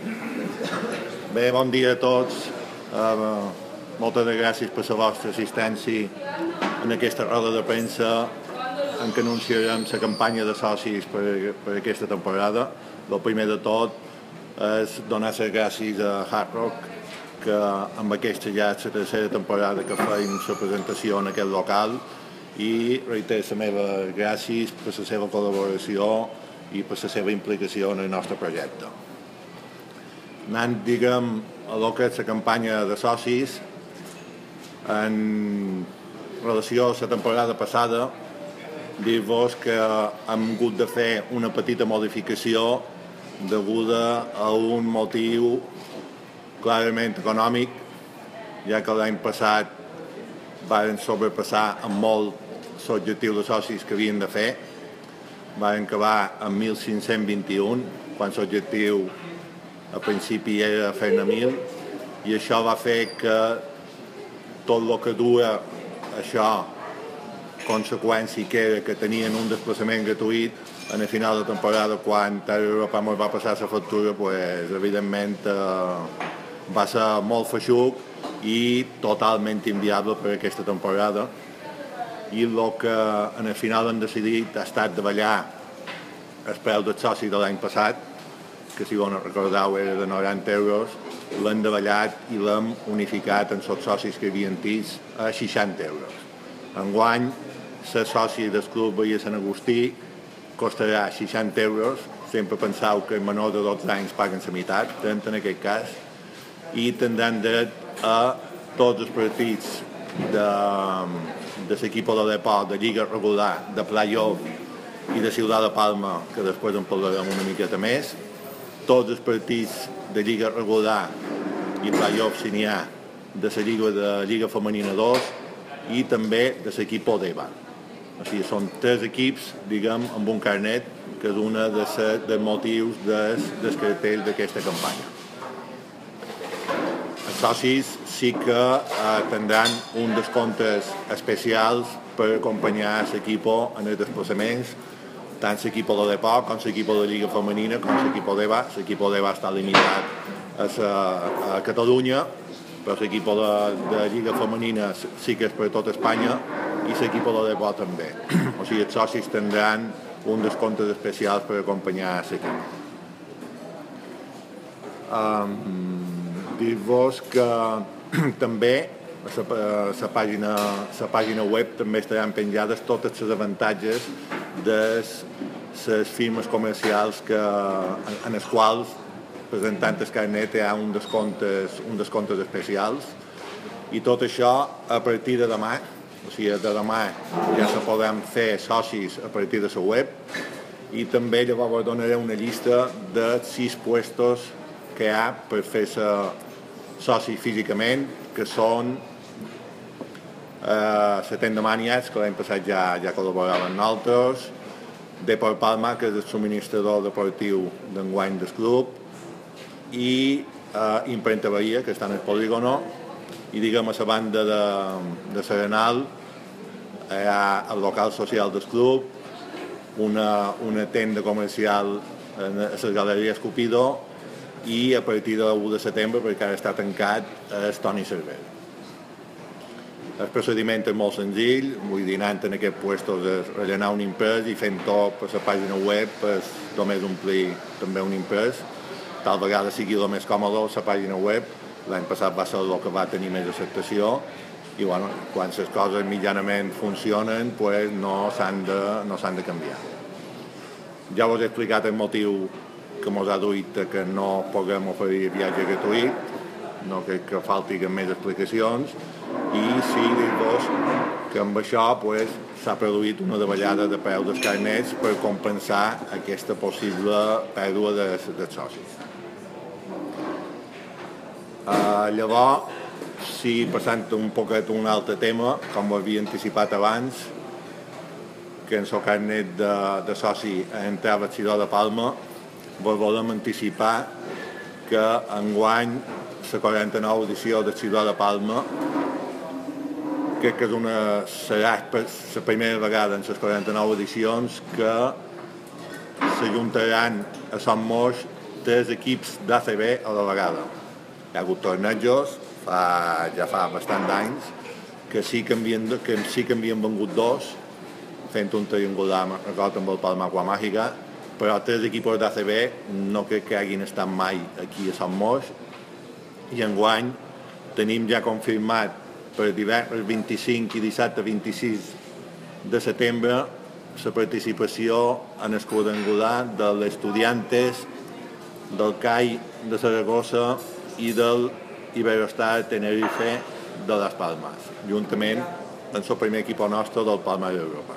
Bé, bon dia a tots. Moltes gràcies per la vostra assistència en aquesta roda de premsa en què anunciarem la campanya de socis per aquesta temporada. El primer de tot és donar les gràcies a Hard Rock, que amb aquesta ja és la tercera temporada que feim la presentació en aquest local, i reitero les meves gràcies per la seva col·laboració i per la seva implicació en el nostre projecte. Anant, diguem, a lo que és la campanya de socis, en relació a la temporada passada, dir-vos que hem hagut de fer una petita modificació deguda a un motiu clarament econòmic, ja que l'any passat varen sobrepassar amb molt l'objectiu de socis que havien de fer. Varen acabar amb 1.521, quan l'objectiu a principi era fer-ne 1.000, i això va fer que tot el que duia això, conseqüència que era que tenien un desplaçament gratuït en el final de temporada, quan Europa ens va passar la factura, pues, evidentment va ser molt feixuc i totalment inviable per aquesta temporada. I el que en el final han decidit ha estat davallar el preu del soci de l'any passat, que si vos no recordeu era de 90 euros, l'hem davallat i l'hem unificat en els socis que havien tits a 60 euros. Enguany, ser soci del Club Bahia Sant Agustí costarà 60 euros, sempre penseu que menors de 12 anys paguen la meitat, 30 en aquest cas, i tindran dret a tots els partits de l'equip de deport, de Lliga Regular, de Playoff i de Ciutat de Palma, que després en parlarem una miqueta més, tots els partits de Lliga Regular i Playoff si n'hi ha, de la Lliga Femenina 2 i també de l'equip d'EVA. O sigui, són 3 equips, diguem, amb un carnet, que és un dels motius del cartell d'aquesta campanya. Els socis sí que tindran un descomptes especials per acompanyar l'equip en els desplaçaments, tant l'equip de deport com l'equip de Lliga Femenina com l'equip d'EVA. L'equip d'EVA està limitat a Catalunya, però l'equip de Lliga Femenina sí que és per tot Espanya i l'equip de deport també. O sigui, els socis tindran un descomptes especials per acompanyar l'equip. Dir-vos que també a la pàgina web també estaran penjades totes les avantatges de les firmes comercials en les quals, presentant el carnet, hi ha un descomptes especials, i tot això a partir de demà. O sigui, de demà ja se podran fer socis a partir de la web, i també llavors donaré una llista de 6 puestos que hi ha per fer-se soci físicament, que són Setén de Maniats, que l'any passat ja col·laborava amb nosaltres, Deport Palma, que és el subministrador deportiu d'enguany del club, i Imprenta Bahia, que està en el polígono, i diguem a la banda de Serenal hi ha el local social del club, una tenda comercial a les Galeries Cupido, i a partir de l'1 de setembre, perquè ara està tancat, és Toni Cervera. El procediment és molt senzill, vull dir, anant en aquest lloc és rellenar un imprès i fent tot per la pàgina web és només omplir també un imprès. Tal vegada sigui el més còmode la pàgina web. L'any passat va ser el que va tenir més acceptació i bueno, quan les coses mitjanament funcionen pues no s'han de canviar. Ja us he explicat el motiu que ens ha duit que no puguem oferir viatge gratuït, no crec que faltin més explicacions, i sí dir-vos que amb això s'ha produït una davallada de preu dels carnets per compensar aquesta possible pèrdua dels socis. Llavors, si passant un poquet a un altre tema, com ho havia anticipat abans, que en el carnet de soci entrava a Ciutat de Palma, vos volem anticipar que enguany la 49 edició de Ciutat de Palma, crec que serà la primera vegada en les 49 edicions que s'ajuntaran a Son Moix 3 equips d'ACB a la vegada. Hi ha hagut tornejos ja fa bastant d'anys que sí que havien vengut 2 fent un triangular record amb el Palma Agua Mágica, però 3 equips d'ACB no crec que hagin estat mai aquí a Sant Moix, i enguany tenim ja confirmat per divendres 25 i dissabte 26 de setembre la participació en el quadrangular de l'Estudiantes, del CAI de Saragossa i del Iberostar Tenerife de Las Palmas, juntament amb el primer equip nostre del Palma d'Europa.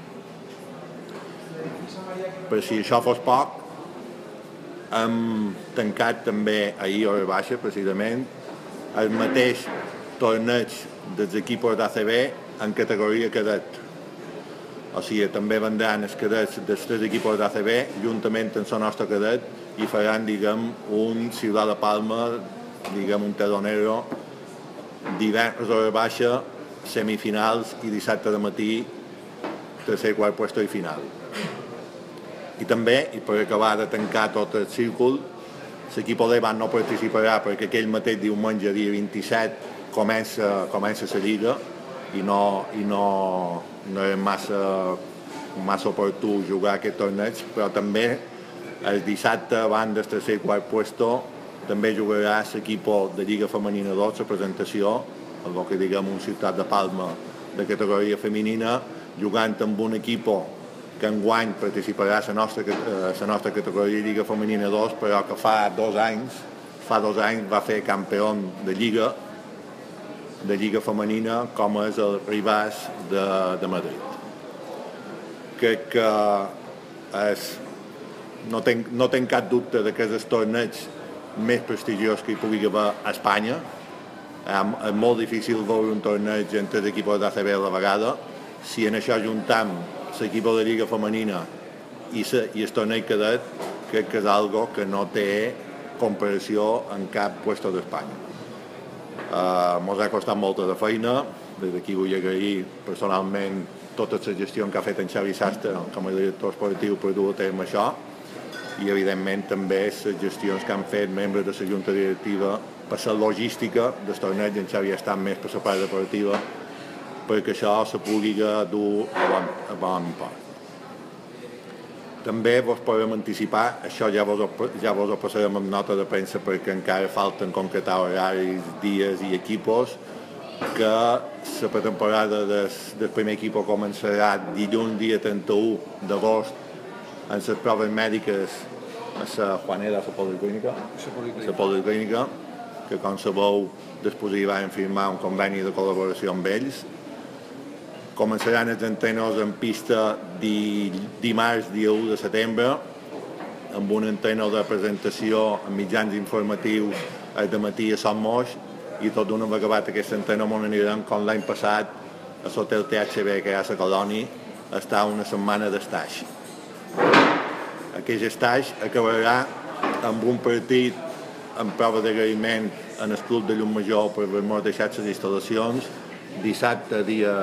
Per si això fos poc, hem tancat també ahir hora baixa, precisament, el mateix torneig dels equips d'ACB en categoria cadet. O sigui, també vendran els cadets dels 3 equips d'ACB juntament amb el nostre cadet i faran, un Ciutat de Palma, un telonero, divendres hora baixa, semifinals i dissabte de matí, tercer, quart puesto i final. I també, i per acabar de tancar tot el círcul, l'equip d'Evan no participarà perquè aquell mateix diumenge, dia 27, comença la Lliga i no és massa oportú jugar aquest torneig, però també el dissabte, abans del tercer i quart puesto, també jugarà l'equip de Lliga Femenina 2, la presentació, el que un Ciutat de Palma de categoria femenina, jugant amb un equip que enguany participarà a la nostra categoria Lliga Femenina 2, però que fa 2 anys va fer campió de Lliga Femenina, com és el Ribàs de Madrid. Crec que no tenc cap dubte que és el torneig més prestigiós que hi pugui haver a Espanya. És molt difícil veure un torneig entre els equips d'ACB a la vegada. Si en això juntam l'equip de Lliga Femenina i el torneig cadet, crec que és algo que no té comparació en cap puesto d'Espanya. Ens ha costat molta de feina, des d'aquí vull agrair personalment totes les gestions que ha fet en Xavi Sastre com a director esportiu per dur a terme això, i evidentment també les gestions que han fet membres de la Junta Directiva per la logística del torneig. En Xavi ha estat més per la part deportiva perquè això se pugui dur a bon port. També vos podem anticipar, això ja vos ho passarem amb nota de premsa perquè encara falten concretar horaris, dies i equipos, que la pretemporada del primer equip començarà dilluns dia 31 d'agost en les proves mèdiques a la Juaneda, a la Policlínica, que com sabeu després hi van firmar un conveni de col·laboració amb ells. Començaran els entrenos en pista dimarts, dia 1 de setembre, amb un entreno de presentació en mitjans informatius al dematí a Sant Moix, i tot d'una vegada acabat aquest entreno on anirem, com l'any passat, a l'hotel THB, que hi ha a la colònia, a estar una setmana d'estaix. Aquest estaix acabarà amb un partit en prova d'agraïment en el club de Llumajor per haver-nos deixat les instal·lacions, dissabte dia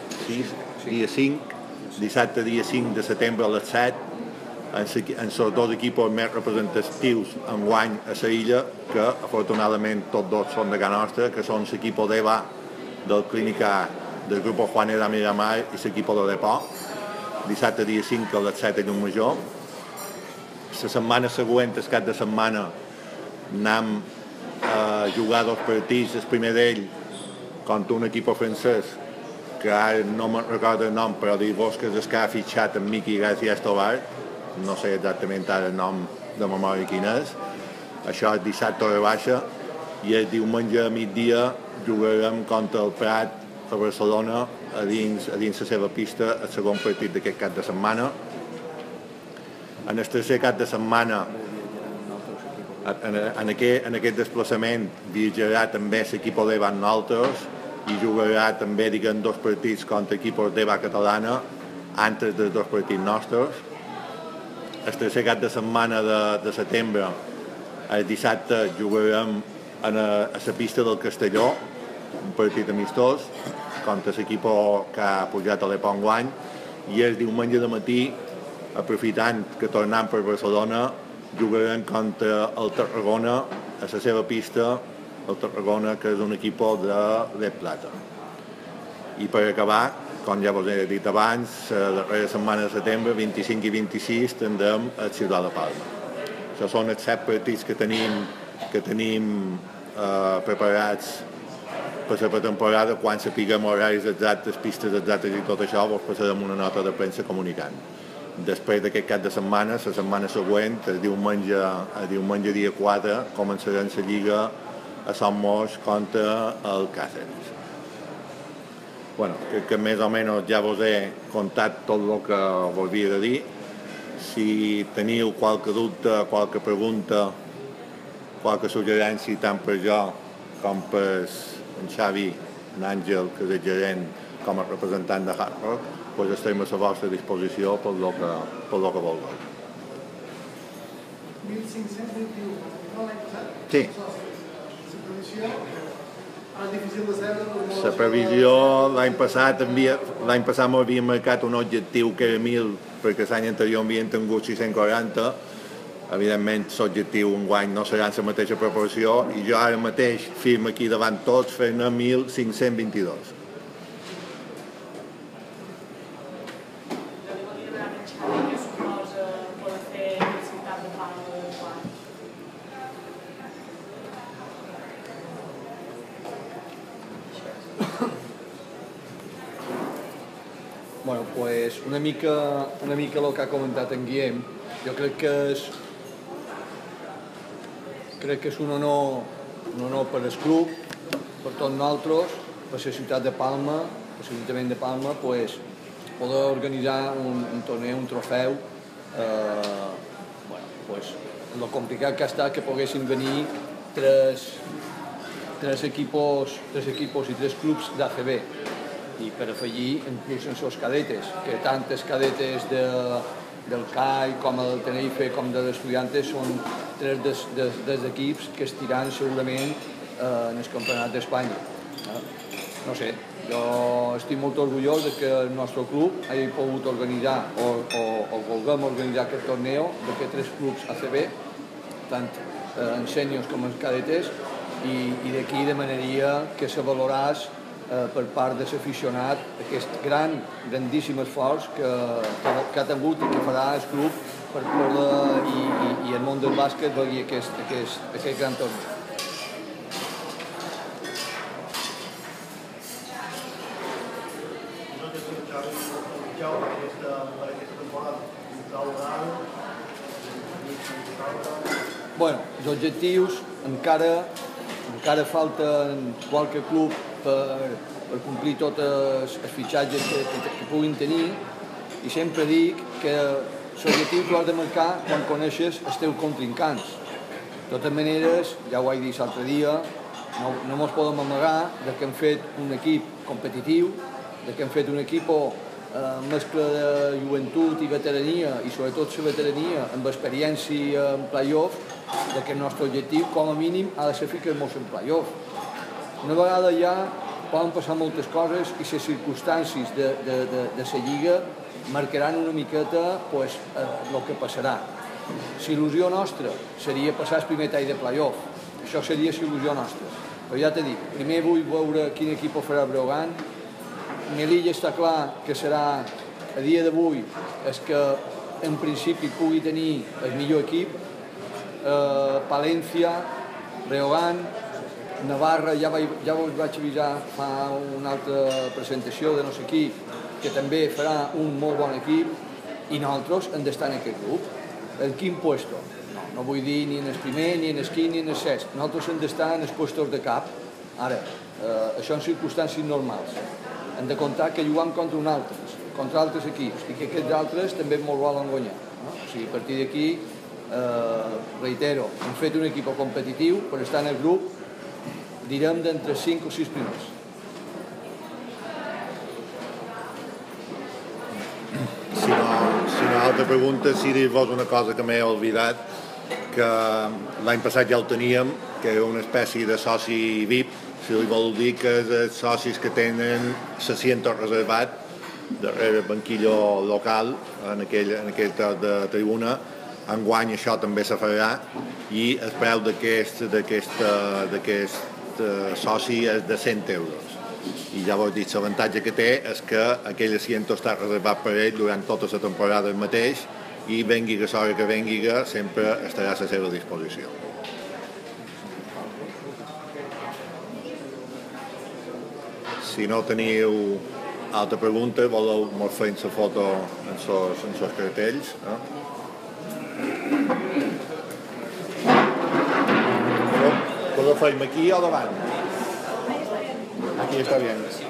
5 de setembre a les 7, en els 2 equips més representatius enguany a la illa, que afortunadament tots 2 són de casa nostra, que són l'equip d'EVA del Clínica del grup Juaneda Miramar i l'equip de l'EPO, dissabte dia 5 a les 7 a Llumajor. La setmana següent, el cap de setmana, anem a jugar 2 partits, el primer d'ell contra un equip francès que ara no me'n recordo el nom, però dir-vos que és el que ha fitxat amb Miqui García Escobar, no sé exactament ara el nom de memòria quin és. Això és dissabte hora baixa, i el diumenge a migdia jugarem contra el Prat a Barcelona a dins la seva pista el segon partit d'aquest cap de setmana. En el tercer cap de setmana, en aquest desplaçament, viatjarà també l'equip d'Evan nosaltres i jugarà també, 2 partits contra equipos d'Eva catalana antes dels 2 partits nostres. El tercer cap de setmana de setembre, el dissabte, jugarem a la pista del Castelló, un partit amistós contra l'equip que ha pujat a l'EPO enguany, i el diumenge de matí, aprofitant que tornem per Barcelona, jugarem contra el Tarragona a la seva pista, el Tarragona, que és un equip de Les Plata. I per acabar, com ja vos he dit abans, la darrera setmana de setembre, 25 i 26, tindrem a Ciutat de Palma. Això són els 7 partits que tenim preparats per la pretemporada. Quan sapiguem horaris exactes, pistes exactes i tot això, vos passarem una nota de premsa comunicant. Després d'aquest cap de setmana, la setmana següent, el diumenge dia 4, començarem la Lliga a Sant Moix contra el Càceres. Bueno, que més o menys ja vos he contat tot el que vos havia de dir. Si teniu qualque dubte, qualque pregunta, qualque suggerència, tant per jo com per en Xavi, en Àngel, que és el gerent, com a representant de Hard Rock, pues estem a la vostra disposició per lo que vulgueu. 1.521, no l'any passat? Sí. La previsió és difícil de saber. La previsió l'any passat m'havia marcat un objectiu que era 1.000, perquè l'any anterior havien tingut 640. Evidentment, l'objectiu enguany no serà en la mateixa proporció i jo ara mateix firmo aquí davant tots fer-ne 1.522. Bueno, pues una mica el que ha comentat en Guillem. Jo crec que és un honor per al club, per tots nosaltres, per la ciutat de Palma, per l'Ajuntament de Palma, pues, poder organitzar un torneig, un trofeu. Bueno, pues, lo complicat que ha estat que poguessin venir tres equipos i tres clubs d'ACB. I per afegir inclús en els cadetes, que tant els cadetes del CAI com el Tenerife com de l'Estudiantes són tres dels equips que estiran segurament en el Campionat d'Espanya. No sé, jo estic molt orgullós de que el nostre club hagi pogut organitzar o vulguem organitzar aquest torneo d'aquests tres clubs ACB, tant en sèniors com en cadetes, i d'aquí demanaria que se valorés per part de l'aficionat aquest grandíssim esforç que ha tingut i que farà el club per poder i el món del bàsquet vegi aquest gran torneig. Bueno, els objectius encara falten qualque club per complir tots els fitxatges que puguin tenir, i sempre dic que l'objectiu t'ho has de marcar quan coneixes els teus contrincants. De totes maneres, ja ho vaig dir l'altre dia, no ens podem amagar que hem fet un equip competitiu, que hem fet un equip mescla de joventut i veterania, i sobretot la veterania amb experiència en play-off, que el nostre objectiu, com a mínim, ha de ser ficar-nos en play-off. Una vegada ja poden passar moltes coses i les circumstàncies de la Lliga marcaran una miqueta el que passarà. L'il·lusió nostra seria passar el primer tall de play-off. Això seria l'il·lusió nostra. Però ja t'he dit, primer vull veure quin equip ho farà Breogán. Melilla està clar que serà, a dia d'avui, és que en principi pugui tenir el millor equip. Palència, Breogán, Navarra, ja us vaig avisar fa una altra presentació de no sé qui, que també farà un molt bon equip, i nosaltres hem d'estar en aquest grup. En quin puesto? No vull dir ni en el primer, ni en el quint, ni en el sext. Nosaltres hem d'estar en els puestos de cap. Ara, això en circumstàncies normals. Hem de comptar que juguem contra altres equips, i que aquests altres també molt volen guanyar. O sigui, a partir d'aquí, reitero, hem fet un equip competitiu per estar en el grup, direm d'entre 5 o 6 primers. Si no altra pregunta, si dir-vos una cosa que m'he oblidat, que l'any passat ja ho teníem, que era una espècie de soci VIP, si li vol dir que els socis que tenen s'assient reservat darrere el banquillo local, en aquell tros de tribuna, enguany això també se farà i el preu d'aquest soci és de 100 euros. I ja vos dic, l'avantatge que té és que aquell assient està reservat per ell durant tota la temporada el mateix i vengui que l'hora que vengui sempre estarà a la seva disposició. Si no teniu altra pregunta, voleu mos fer la foto en els cartells. Però fem aquí o davant? Aquí està bien.